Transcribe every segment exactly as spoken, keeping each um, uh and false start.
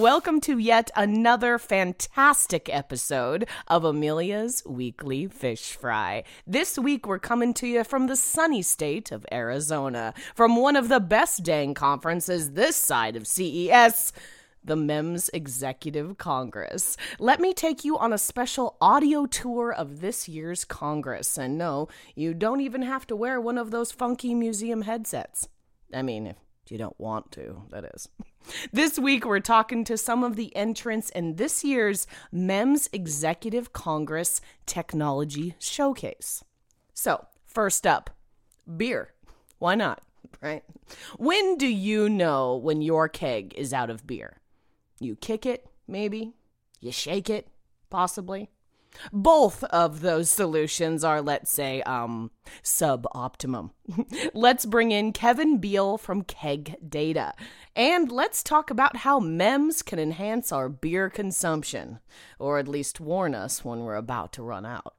welcome to yet another fantastic episode of Amelia's Weekly Fish Fry. This week we're coming to you from the sunny state of Arizona, from one of the best dang conferences this side of C E S, the M E M S Executive Congress. Let me take you on a special audio tour of this year's Congress. And no, you don't even have to wear one of those funky museum headsets. I mean, if you don't want to, that is. This week, we're talking to some of the entrants in this year's M E M S Executive Congress Technology Showcase. So, first up, beer. Why not, right? When do you know when your keg is out of beer? You kick it, maybe. You shake it, possibly. Both of those solutions are, let's say, um, suboptimum. Let's bring in Kevin Beal from Keg Data. And let's talk about how M E M S can enhance our beer consumption, or at least warn us when we're about to run out.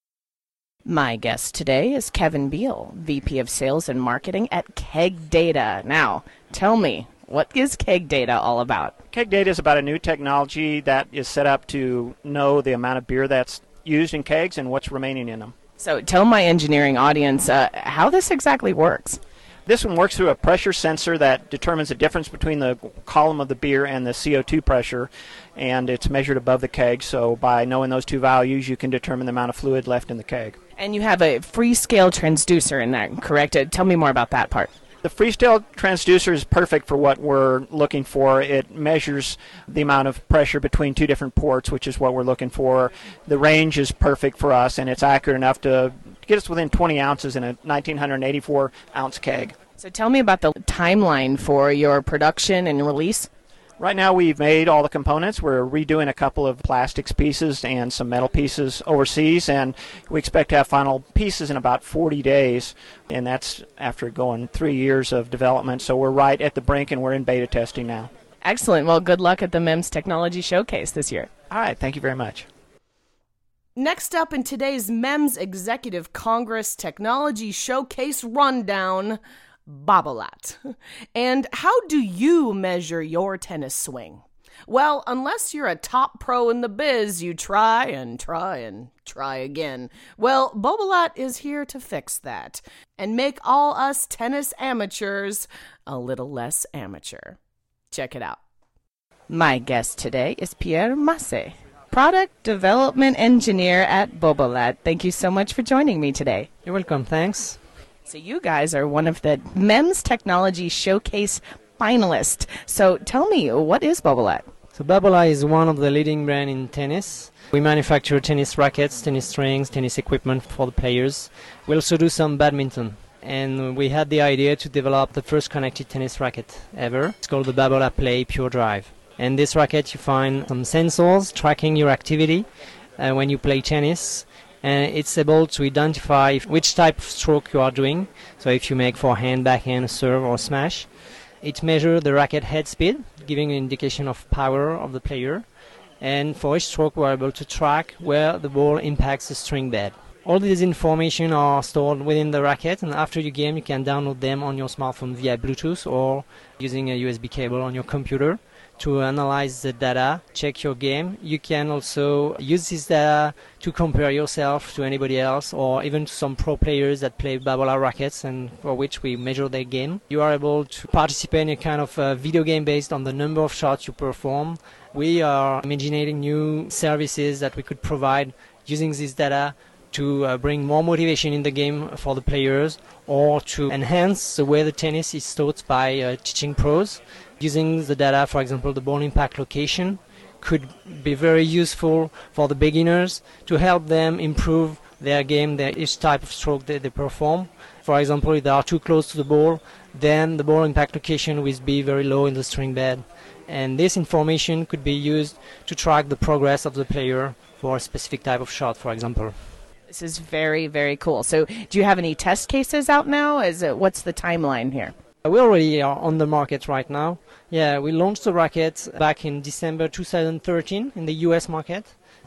My guest today is Kevin Beal, V P of Sales and Marketing at Keg Data. Now, tell me, what is Keg Data all about? Keg Data is about a new technology that is set up to know the amount of beer that's used in kegs and what's remaining in them. So tell my engineering audience uh, how this exactly works. This one works through a pressure sensor that determines the difference between the column of the beer and the C O two pressure, and it's measured above the keg. So by knowing those two values, you can determine the amount of fluid left in the keg. And you have a free-scale transducer in that, correct? Uh, tell me more about that part. The freestyle transducer is perfect for what we're looking for. It measures the amount of pressure between two different ports, which is what we're looking for. The range is perfect for us, and it's accurate enough to get us within twenty ounces in a nineteen eighty-four ounce keg. So tell me about the timeline for your production and release. Right now we've made all the components. We're redoing a couple of plastics pieces and some metal pieces overseas, and we expect to have final pieces in about forty days, and that's after going three years of development. So we're right at the brink, and we're in beta testing now. Excellent. Well, good luck at the M E M S Technology Showcase this year. All right. Thank you very much. Next up in today's M E M S Executive Congress Technology Showcase Rundown, Babolat. And how do you measure your tennis swing? Well, unless you're a top pro in the biz, you try and try and try again. Well, Babolat is here to fix that and make all us tennis amateurs a little less amateur. Check it out. My guest today is Pierre Masse, Product Development Engineer at Babolat. Thank you so much for joining me today. You're welcome. Thanks. So you guys are one of the M E M S Technology Showcase finalists. So tell me, what is Babolat? So Babolat is one of the leading brands in tennis. We manufacture tennis rackets, tennis strings, tennis equipment for the players. We also do some badminton. And we had the idea to develop the first connected tennis racket ever. It's called the Babolat Play Pure Drive. And this racket, you find some sensors tracking your activity uh, when you play tennis. And it's able to identify which type of stroke you are doing. So if you make forehand, backhand, serve, or smash. It measures the racket head speed, giving an indication of power of the player. And for each stroke, we are able to track where the ball impacts the string bed. All these information are stored within the racket, and after your game, you can download them on your smartphone via Bluetooth or using a U S B cable on your computer to analyze the data, check your game. You can also use this data to compare yourself to anybody else or even to some pro players that play Babolat rackets and for which we measure their game. You are able to participate in a kind of uh, video game based on the number of shots you perform. We are imagining new services that we could provide using this data to uh, bring more motivation in the game for the players or to enhance the way the tennis is taught by uh, teaching pros. Using the data, for example, the ball impact location could be very useful for the beginners to help them improve their game, their each type of stroke that they perform. For example, if they are too close to the ball, then the ball impact location will be very low in the string bed. And this information could be used to track the progress of the player for a specific type of shot, for example. This is very, very cool. So do you have any test cases out now? Is it, what's the timeline here? We already are on the market right now. Yeah, we launched the racket back in December two thousand thirteen in the U S market.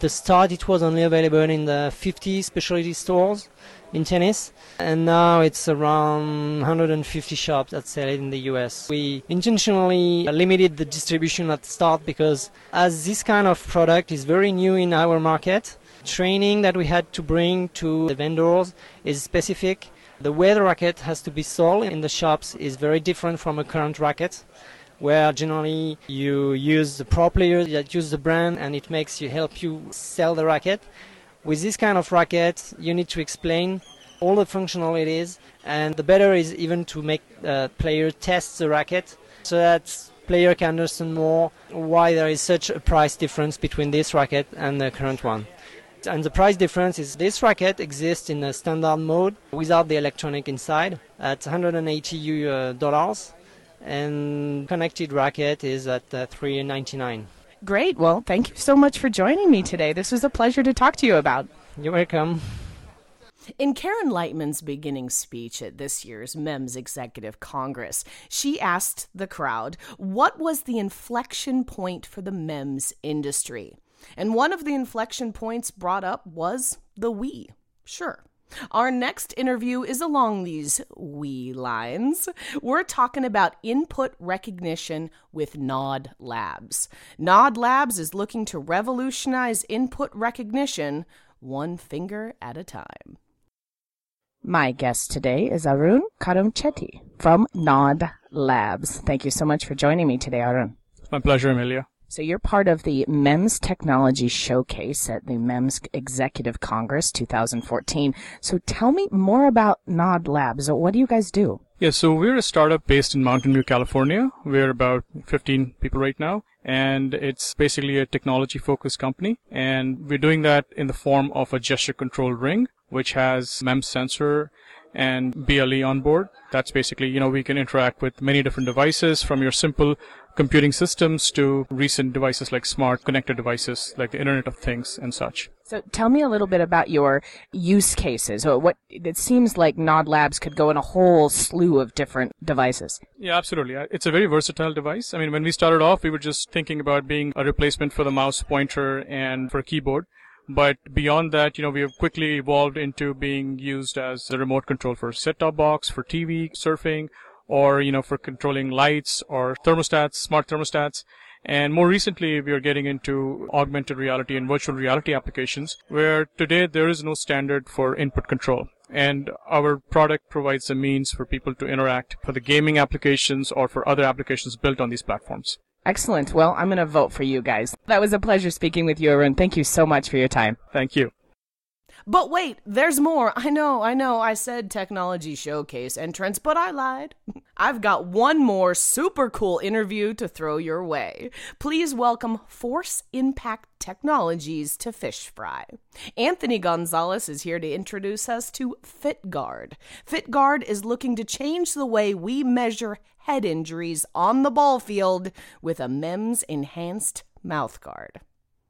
the start, it was only available in the fifty specialty stores in tennis, and now it's around one hundred fifty shops that sell it in the U S. We intentionally limited the distribution at the start because as this kind of product is very new in our market, training that we had to bring to the vendors is specific. The way the racket has to be sold in the shops is very different from a current racket, where generally you use the pro players that use the brand and it makes you help you sell the racket. With this kind of racket, you need to explain all the functionalities, and the better is even to make the player test the racket so that player can understand more why there is such a price difference between this racket and the current one. And the price difference is this racket exists in a standard mode without the electronic inside at one hundred eighty dollars, and connected racket is at uh, three hundred ninety-nine dollars. Great. Well, thank you so much for joining me today. This was a pleasure to talk to you about. You're welcome. In Karen Lightman's beginning speech at this year's M E M S Executive Congress, she asked the crowd what was the inflection point for the M E M S industry. And one of the inflection points brought up was the Wii. Sure. Our next interview is along these Wii lines. We're talking about input recognition with Nod Labs. Nod Labs is looking to revolutionize input recognition one finger at a time. My guest today is Arun Karamchetti from Nod Labs. Thank you so much for joining me today, Arun. It's my pleasure, Amelia. So you're part of the M E M S Technology Showcase at the M E M S Executive Congress two thousand fourteen. So tell me more about Nod Labs. What do you guys do? Yeah, so we're a startup based in Mountain View, California. We're about fifteen people right now, and it's basically a technology-focused company. And we're doing that in the form of a gesture control ring, which has M E M S sensor and B L E on board. That's basically, you know, we can interact with many different devices, from your simple computing systems to recent devices like smart connected devices like the Internet of Things and such. So tell me a little bit about your use cases. Or what it seems like Nod Labs could go in a whole slew of different devices. Yeah, absolutely. It's a very versatile device. I mean, when we started off, we were just thinking about being a replacement for the mouse pointer and for a keyboard. But beyond that, you know, we have quickly evolved into being used as a remote control for set-top box, for T V, surfing, or, you know, for controlling lights or thermostats, smart thermostats. And more recently, we are getting into augmented reality and virtual reality applications, where today there is no standard for input control. And our product provides a means for people to interact for the gaming applications or for other applications built on these platforms. Excellent. Well, I'm going to vote for you guys. That was a pleasure speaking with you, Arun. Thank you so much for your time. Thank you. But wait, there's more. I know, I know, I said technology showcase entrance, but I lied. I've got one more super cool interview to throw your way. Please welcome Force Impact Technologies to Fish Fry. Anthony Gonzalez is here to introduce us to FitGuard. FitGuard is looking to change the way we measure head injuries on the ball field with a M E M S enhanced mouthguard.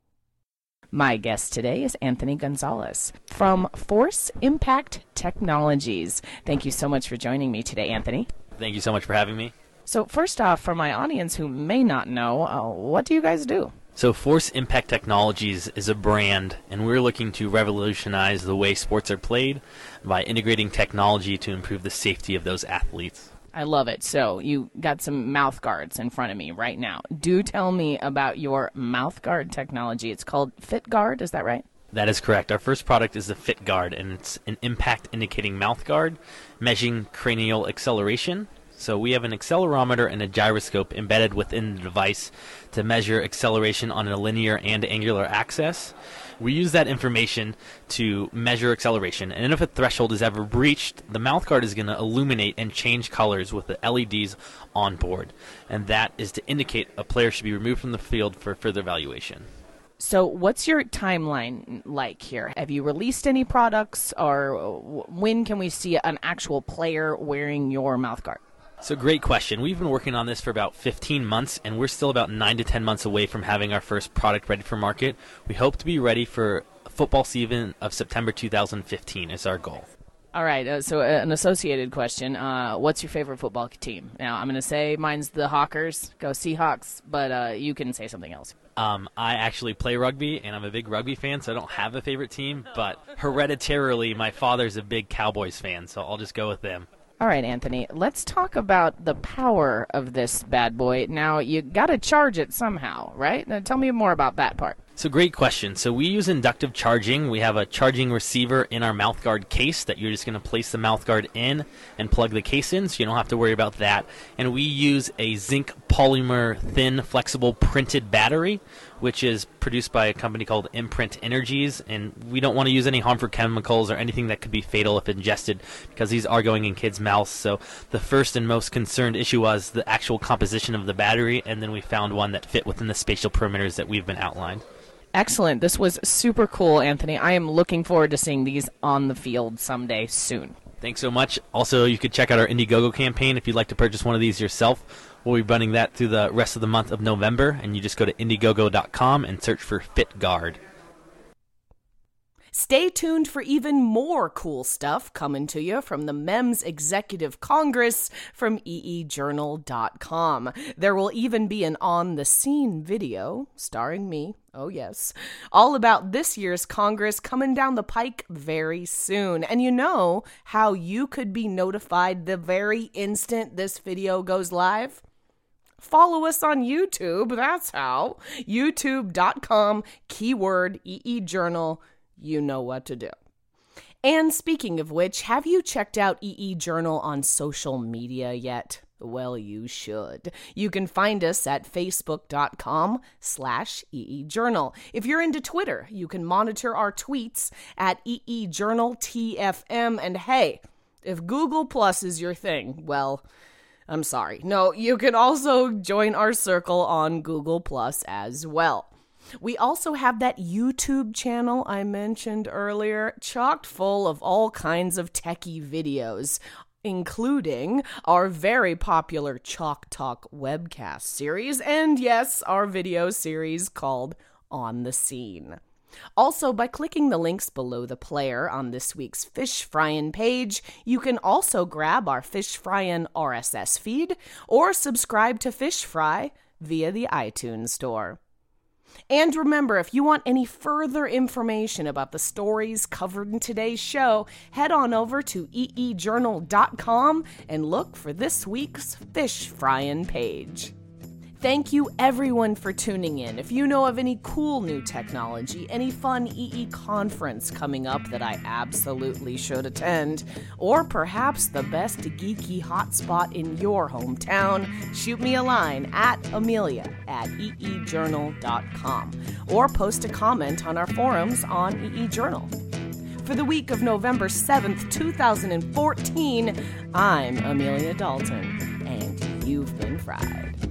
My guest today is Anthony Gonzalez from Force Impact Technologies. Thank you so much for joining me today, Anthony. Thank you so much for having me. So first off, for my audience who may not know, uh, what do you guys do? So Force Impact Technologies is a brand, and we're looking to revolutionize the way sports are played by integrating technology to improve the safety of those athletes. I love it. So you got some mouth guards in front of me right now. Do tell me about your mouth guard technology. It's called FitGuard, is that right? That is correct. Our first product is the FitGuard, and it's an impact indicating mouth guard measuring cranial acceleration. So we have an accelerometer and a gyroscope embedded within the device to measure acceleration on a linear and angular axis. We use that information to measure acceleration, and if a threshold is ever breached, the mouthguard is going to illuminate and change colors with the L E Ds on board, and that is to indicate a player should be removed from the field for further evaluation. So what's your timeline like here? Have you released any products, or when can we see an actual player wearing your mouthguard? So great question. We've been working on this for about fifteen months, and we're still about nine to ten months away from having our first product ready for market. We hope to be ready for football season of September two thousand fifteen is our goal. All right, uh, so uh, an associated question. Uh, what's your favorite football team? Now, I'm going to say mine's the Hawkers. Go Seahawks, but uh, you can say something else. Um, I actually play rugby, and I'm a big rugby fan, so I don't have a favorite team. But hereditarily, my father's a big Cowboys fan, so I'll just go with them. All right, Anthony, let's talk about the power of this bad boy. Now, you got to charge it somehow, right? Now, tell me more about that part. So great question. So we use inductive charging. We have a charging receiver in our mouthguard case that you're just going to place the mouthguard in and plug the case in, so you don't have to worry about that. And we use a zinc polymer thin flexible printed battery, which is produced by a company called Imprint Energies, and we don't want to use any harmful chemicals or anything that could be fatal if ingested, because these are going in kids' mouths. So the first and most concerned issue was the actual composition of the battery, and then we found one that fit within the spatial perimeters that we've been outlined. Excellent. This was super cool, Anthony. I am looking forward to seeing these on the field someday soon. Thanks so much. Also, you could check out our Indiegogo campaign if you'd like to purchase one of these yourself. We'll be running that through the rest of the month of November, and you just go to Indiegogo dot com and search for FitGuard. Stay tuned for even more cool stuff coming to you from the M E M S Executive Congress from E E Journal dot com. There will even be an on-the-scene video, starring me, oh yes, all about this year's Congress coming down the pike very soon. And you know how you could be notified the very instant this video goes live? Follow us on YouTube, that's how. YouTube dot com, keyword E E Journal. You know what to do. And speaking of which, have you checked out E E Journal on social media yet? Well, you should. You can find us at facebook dot com slash E E Journal. If you're into Twitter, you can monitor our tweets at E E Journal T F M. And hey, if Google Plus is your thing, well, I'm sorry. No, you can also join our circle on Google Plus as well. We also have that YouTube channel I mentioned earlier, chocked full of all kinds of techie videos, including our very popular Chalk Talk webcast series, and yes, our video series called On the Scene. Also, by clicking the links below the player on this week's Fish Fryin' page, you can also grab our Fish Fryin' R S S feed or subscribe to Fish Fry via the iTunes Store. And remember, if you want any further information about the stories covered in today's show, head on over to E E Journal dot com and look for this week's Fish Fryin' page. Thank you everyone for tuning in. If you know of any cool new technology, any fun E E conference coming up that I absolutely should attend, or perhaps the best geeky hotspot in your hometown, shoot me a line at Amelia at E E Journal dot com or post a comment on our forums on E E Journal. For the week of November seventh, twenty fourteen, I'm Amelia Dalton, and you've been fried.